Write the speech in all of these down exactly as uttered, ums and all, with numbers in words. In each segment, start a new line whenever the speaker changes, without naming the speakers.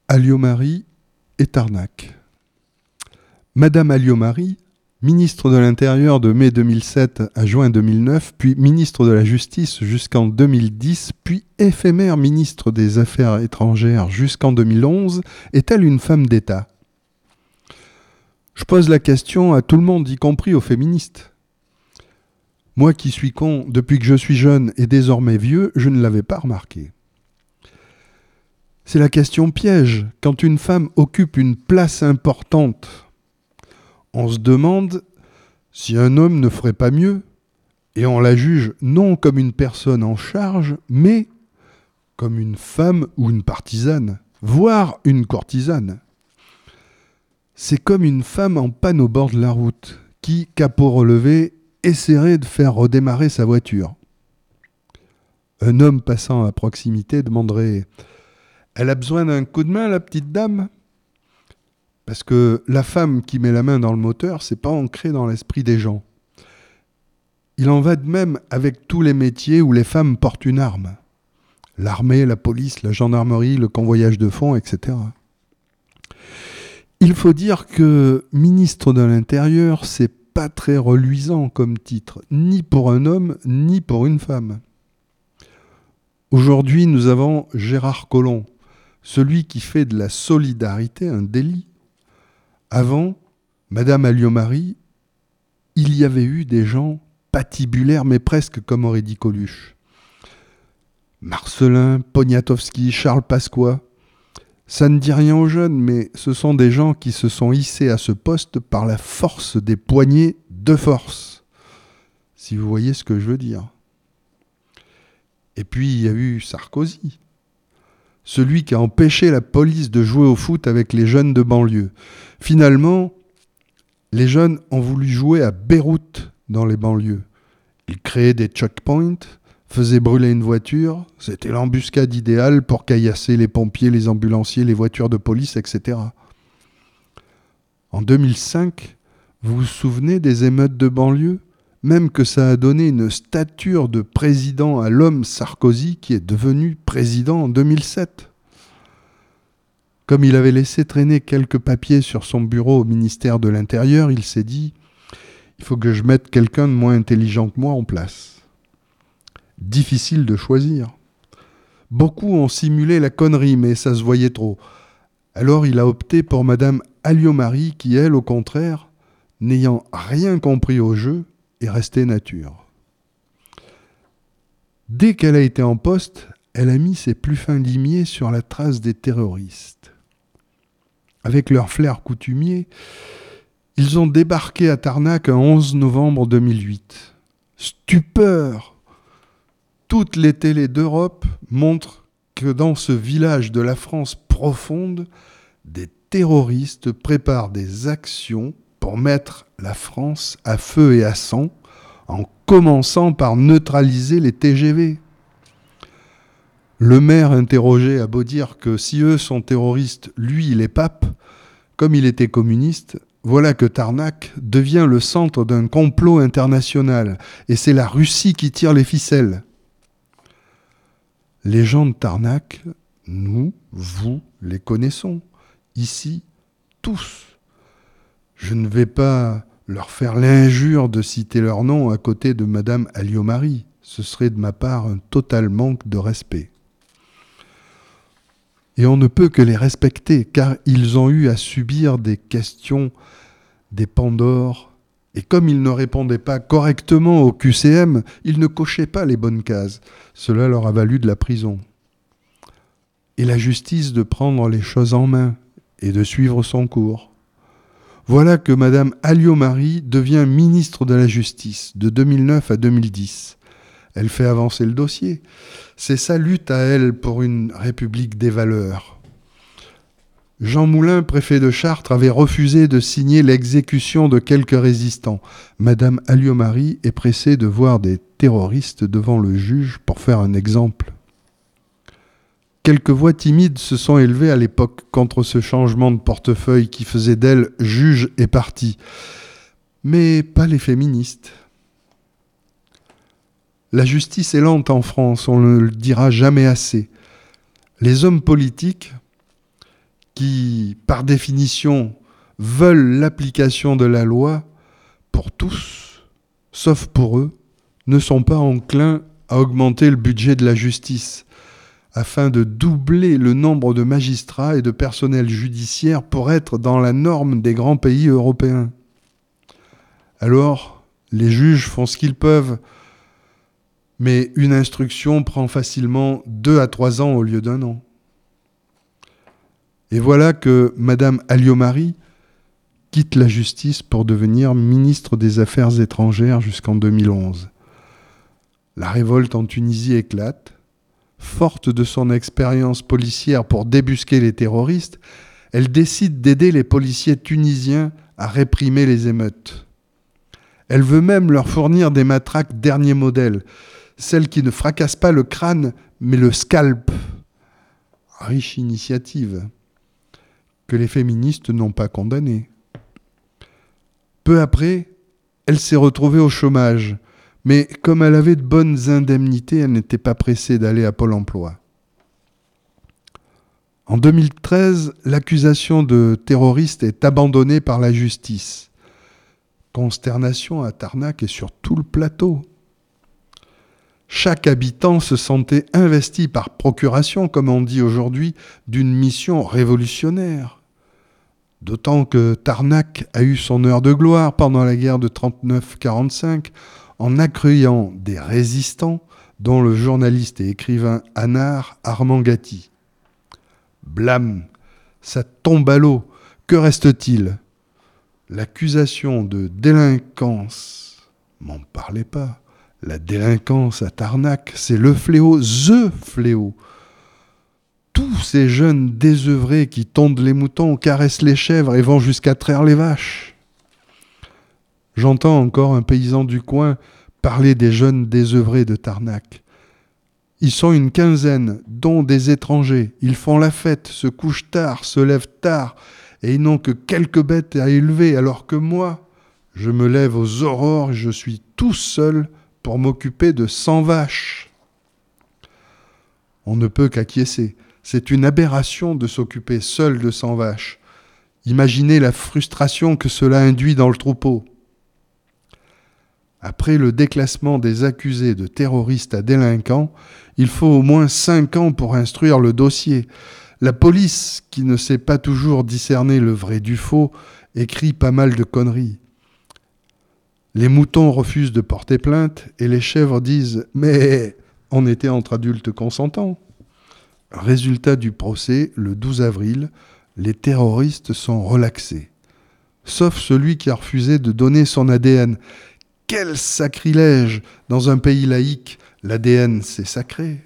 Alliot-Marie et Tarnac. Madame Alliot-Marie, ministre de l'Intérieur de mai deux mille sept à juin deux mille neuf, puis ministre de la Justice jusqu'en deux mille dix, puis éphémère ministre des Affaires étrangères jusqu'en deux mille onze, est-elle une femme d'État ? Je pose la question à tout le monde, y compris aux féministes. Moi qui suis con depuis que je suis jeune et désormais vieux, je ne l'avais pas remarqué. C'est la question piège. Quand une femme occupe une place importante, on se demande si un homme ne ferait pas mieux, et on la juge non comme une personne en charge, mais comme une femme ou une partisane, voire une courtisane. C'est comme une femme en panne au bord de la route, qui, capot relevé, essaierait de faire redémarrer sa voiture. Un homme passant à proximité demanderait « Elle a besoin d'un coup de main, la petite dame ?» Parce que la femme qui met la main dans le moteur, c'est pas ancré dans l'esprit des gens. Il en va de même avec tous les métiers où les femmes portent une arme. L'armée, la police, la gendarmerie, le convoyage de fonds, et cetera. Il faut dire que ministre de l'Intérieur, c'est pas très reluisant comme titre, ni pour un homme, ni pour une femme. Aujourd'hui, nous avons Gérard Collomb, celui qui fait de la solidarité un délit. Avant, Madame Alliot-Marie, il y avait eu des gens patibulaires, mais presque comme aurait dit Coluche. Marcelin, Poniatowski, Charles Pasqua. Ça ne dit rien aux jeunes, mais ce sont des gens qui se sont hissés à ce poste par la force des poignées de force. Si vous voyez ce que je veux dire. Et puis il y a eu Sarkozy, celui qui a empêché la police de jouer au foot avec les jeunes de banlieue. Finalement, les jeunes ont voulu jouer à Beyrouth dans les banlieues. Ils créaient des checkpoints, faisaient brûler une voiture. C'était l'embuscade idéale pour caillasser les pompiers, les ambulanciers, les voitures de police, et cetera. En deux mille cinq, vous vous souvenez des émeutes de banlieue ? Même que ça a donné une stature de président à l'homme Sarkozy qui est devenu président en deux mille sept. Comme il avait laissé traîner quelques papiers sur son bureau au ministère de l'Intérieur, il s'est dit « Il faut que je mette quelqu'un de moins intelligent que moi en place ». Difficile de choisir. Beaucoup ont simulé la connerie, mais ça se voyait trop. Alors il a opté pour Madame Alliot-Marie qui, elle, au contraire, n'ayant rien compris au jeu, est restée nature. Dès qu'elle a été en poste, elle a mis ses plus fins limiers sur la trace des terroristes. Avec leur flair coutumier, ils ont débarqué à Tarnac un onze novembre deux mille huit. Stupeur! Toutes les télés d'Europe montrent que dans ce village de la France profonde, des terroristes préparent des actions pour mettre la France à feu et à sang, en commençant par neutraliser les T G V. Le maire interrogé a beau dire que si eux sont terroristes, lui il est pape, comme il était communiste, voilà que Tarnac devient le centre d'un complot international, et c'est la Russie qui tire les ficelles. Les gens de Tarnac, nous, vous, les connaissons, ici, tous. Je ne vais pas leur faire l'injure de citer leur nom à côté de Madame Alliot-Marie. Ce serait de ma part un total manque de respect. Et on ne peut que les respecter, car ils ont eu à subir des questions des Pandores. Et comme ils ne répondaient pas correctement au Q C M, ils ne cochaient pas les bonnes cases. Cela leur a valu de la prison. Et la justice de prendre les choses en main et de suivre son cours. Voilà que Madame Alliot-Marie devient ministre de la Justice de deux mille neuf à deux mille dix. Elle fait avancer le dossier. C'est sa lutte à elle pour une République des valeurs. Jean Moulin, préfet de Chartres, avait refusé de signer l'exécution de quelques résistants. Madame Alliot-Marie est pressée de voir des terroristes devant le juge pour faire un exemple. Quelques voix timides se sont élevées à l'époque contre ce changement de portefeuille qui faisait d'elle juge et parti. Mais pas les féministes. La justice est lente en France, on ne le dira jamais assez. Les hommes politiques qui, par définition, veulent l'application de la loi pour tous, sauf pour eux, ne sont pas enclins à augmenter le budget de la justice afin de doubler le nombre de magistrats et de personnel judiciaire pour être dans la norme des grands pays européens. Alors, les juges font ce qu'ils peuvent, mais une instruction prend facilement deux à trois ans au lieu d'un an. Et voilà que Madame Alliot-Marie quitte la justice pour devenir ministre des Affaires étrangères jusqu'en deux mille onze. La révolte en Tunisie éclate. Forte de son expérience policière pour débusquer les terroristes, elle décide d'aider les policiers tunisiens à réprimer les émeutes. Elle veut même leur fournir des matraques dernier modèle, celles qui ne fracassent pas le crâne, mais le scalp. Riche initiative, que les féministes n'ont pas condamnée. Peu après, elle s'est retrouvée au chômage, mais comme elle avait de bonnes indemnités, elle n'était pas pressée d'aller à Pôle emploi. En deux mille treize, l'accusation de terroriste est abandonnée par la justice. Consternation à Tarnac et sur tout le plateau. Chaque habitant se sentait investi par procuration, comme on dit aujourd'hui, d'une mission révolutionnaire. D'autant que Tarnac a eu son heure de gloire pendant la guerre de trente-neuf quarante-cinq en accueillant des résistants, dont le journaliste et écrivain Anar Armand Gatti. Blâme, ça tombe à l'eau. Que reste-t-il ? L'accusation de délinquance, m'en parlez pas. La délinquance à Tarnac, c'est le fléau, THE fléau. Tous ces jeunes désœuvrés qui tondent les moutons, caressent les chèvres et vont jusqu'à traire les vaches. J'entends encore un paysan du coin parler des jeunes désœuvrés de Tarnac. Ils sont une quinzaine, dont des étrangers. Ils font la fête, se couchent tard, se lèvent tard, et ils n'ont que quelques bêtes à élever, alors que moi, je me lève aux aurores et je suis tout seul pour m'occuper de cent vaches. On ne peut qu'acquiescer. C'est une aberration de s'occuper seul de cent vaches. Imaginez la frustration que cela induit dans le troupeau. Après le déclassement des accusés de terroristes à délinquants, il faut au moins cinq ans pour instruire le dossier. La police, qui ne sait pas toujours discerner le vrai du faux, écrit pas mal de conneries. Les moutons refusent de porter plainte et les chèvres disent « Mais on était entre adultes consentants ». Résultat du procès, le douze avril, les terroristes sont relaxés. Sauf celui qui a refusé de donner son A D N. Quel sacrilège! Dans un pays laïque, l'A D N, c'est sacré.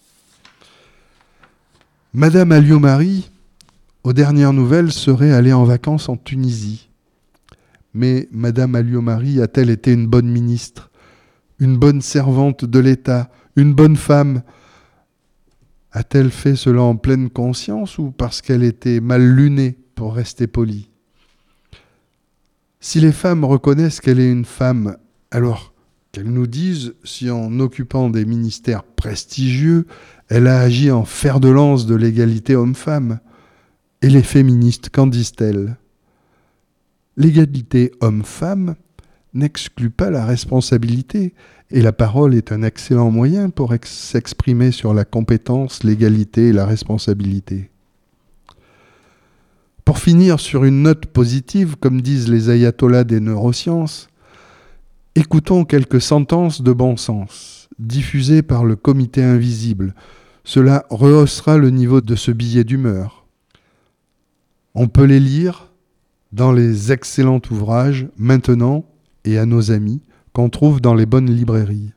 Madame Alliot-Marie, aux dernières nouvelles, serait allée en vacances en Tunisie. Mais Madame Alliot-Marie a-t-elle été une bonne ministre, une bonne servante de l'État, une bonne femme ? A-t-elle fait cela en pleine conscience ou parce qu'elle était mal lunée, pour rester polie ? Si les femmes reconnaissent qu'elle est une femme, alors qu'elles nous disent si en occupant des ministères prestigieux, elle a agi en fer de lance de l'égalité homme-femme. Et les féministes, qu'en disent-elles ? L'égalité homme-femme n'exclut pas la responsabilité, et la parole est un excellent moyen pour ex- s'exprimer sur la compétence, l'égalité et la responsabilité. Pour finir sur une note positive, comme disent les ayatollahs des neurosciences, écoutons quelques sentences de bon sens, diffusées par le comité invisible. Cela rehaussera le niveau de ce billet d'humeur. On peut les lire dans les excellents ouvrages « Maintenant » et « À nos amis » qu'on trouve dans les bonnes librairies.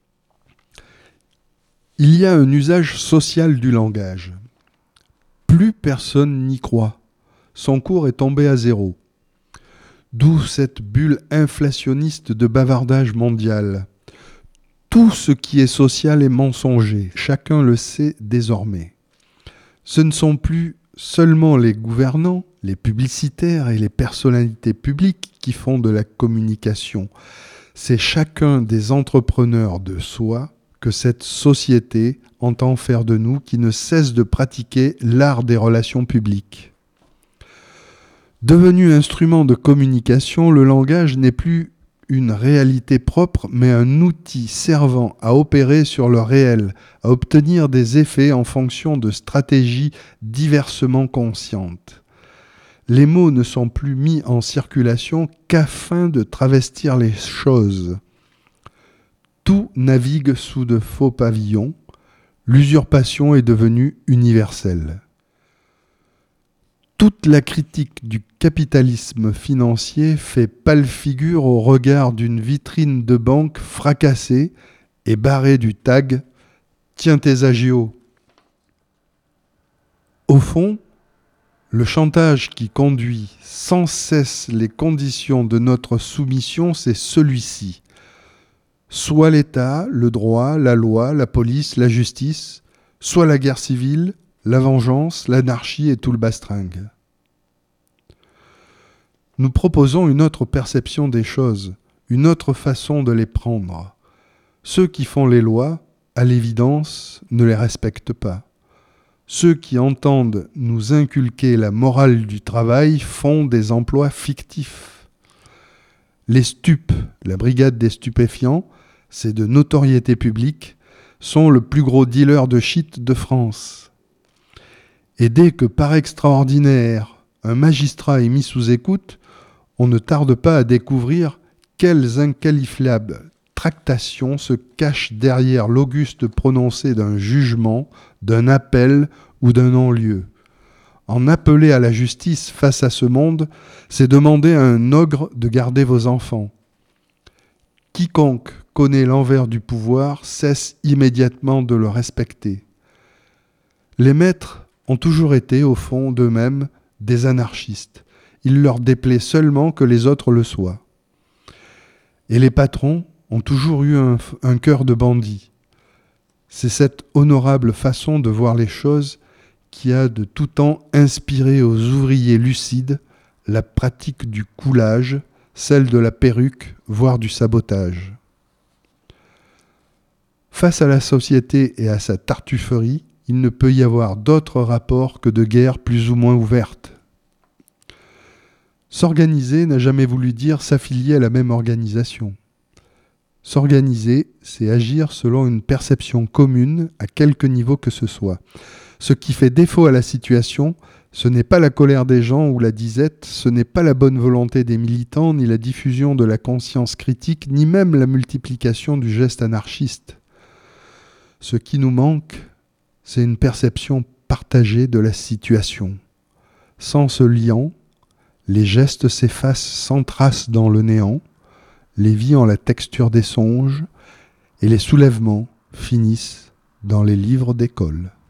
Il y a un usage social du langage. Plus personne n'y croit. Son cours est tombé à zéro. D'où cette bulle inflationniste de bavardage mondial. Tout ce qui est social est mensonger. Chacun le sait désormais. Ce ne sont plus seulement les gouvernants, les publicitaires et les personnalités publiques qui font de la communication. C'est chacun des entrepreneurs de soi que cette société entend faire de nous qui ne cesse de pratiquer l'art des relations publiques. Devenu instrument de communication, le langage n'est plus une réalité propre, mais un outil servant à opérer sur le réel, à obtenir des effets en fonction de stratégies diversement conscientes. Les mots ne sont plus mis en circulation qu'afin de travestir les choses. Tout navigue sous de faux pavillons, l'usurpation est devenue universelle. Toute la critique du capitalisme financier fait pâle figure au regard d'une vitrine de banque fracassée et barrée du tag « Tiens tes agios ». Au fond, le chantage qui conduit sans cesse les conditions de notre soumission, c'est celui-ci. Soit l'État, le droit, la loi, la police, la justice, soit la guerre civile, la vengeance, l'anarchie et tout le bastringue. Nous proposons une autre perception des choses, une autre façon de les prendre. Ceux qui font les lois, à l'évidence, ne les respectent pas. Ceux qui entendent nous inculquer la morale du travail font des emplois fictifs. Les stupes, la brigade des stupéfiants, c'est de notoriété publique, sont le plus gros dealer de shit de France. Et dès que, par extraordinaire, un magistrat est mis sous écoute, on ne tarde pas à découvrir quelles inqualifiables tractations se cachent derrière l'auguste prononcé d'un jugement, d'un appel ou d'un non-lieu. En appeler à la justice face à ce monde, c'est demander à un ogre de garder vos enfants. Quiconque connaît l'envers du pouvoir cesse immédiatement de le respecter. Les maîtres ont toujours été, au fond d'eux-mêmes, des anarchistes. Il leur déplaît seulement que les autres le soient. Et les patrons ont toujours eu un, un cœur de bandit. C'est cette honorable façon de voir les choses qui a de tout temps inspiré aux ouvriers lucides la pratique du coulage, celle de la perruque, voire du sabotage. Face à la société et à sa tartufferie, il ne peut y avoir d'autre rapport que de guerre plus ou moins ouverte. S'organiser n'a jamais voulu dire s'affilier à la même organisation. S'organiser, c'est agir selon une perception commune à quelque niveau que ce soit. Ce qui fait défaut à la situation, ce n'est pas la colère des gens ou la disette, ce n'est pas la bonne volonté des militants, ni la diffusion de la conscience critique, ni même la multiplication du geste anarchiste. Ce qui nous manque, c'est une perception partagée de la situation. Sans ce lien, les gestes s'effacent sans trace dans le néant, les vies ont la texture des songes, et les soulèvements finissent dans les livres d'école.